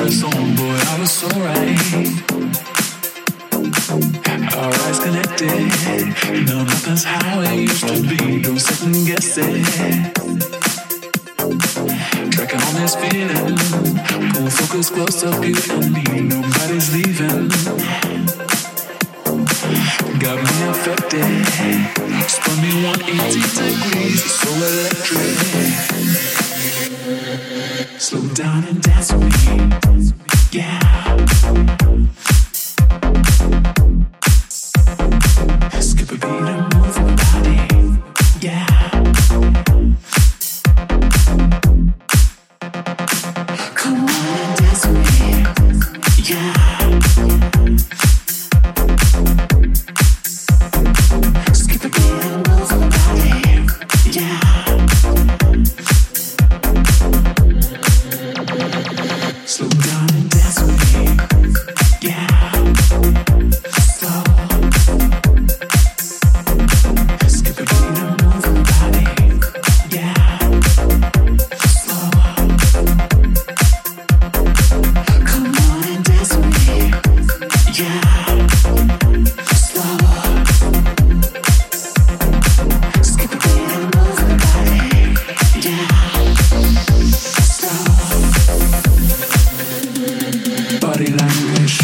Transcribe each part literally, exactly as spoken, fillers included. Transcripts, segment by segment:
dress on, boy, I was so right. Our eyes connected. No, nothing's how it used to be. Don't second guess it. Tracking on this feeling. Pull focus close up, you and me. Nobody's leaving. Got me affected. Spun me one hundred eighty degrees. So electric. Slow down and dance with me. Yeah. Skip a beat and move your body. Yeah. Come on and dance with me. Yeah. Skip a beat and move your body. Yeah. Slow down and dance with me. Yeah. Slow. Skip a beat and move your body. Yeah. Slow. Come on and dance with me. Yeah. Slow. Skip a beat and move your body. Yeah. Slow. Body language.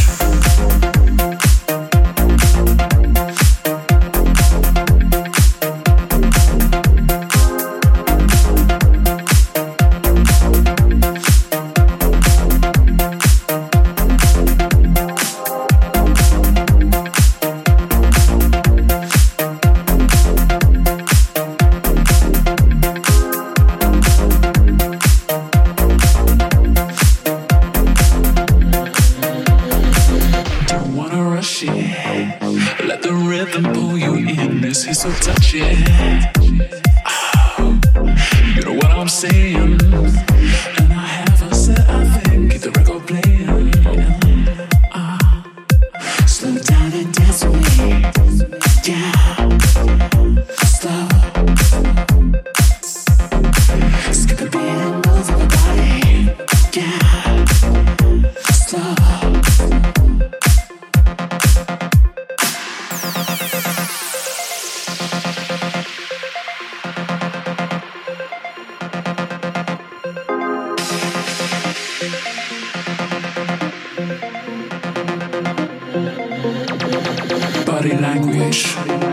Don't wanna rush it. Let the rhythm pull you in. This is so touching. Oh, you know what I'm saying? And I have a set, I think. Keep the record playing. Uh, slow down and dance with me. Yeah. Slow. Skip a beat and move your body. Yeah. Slow. Body language.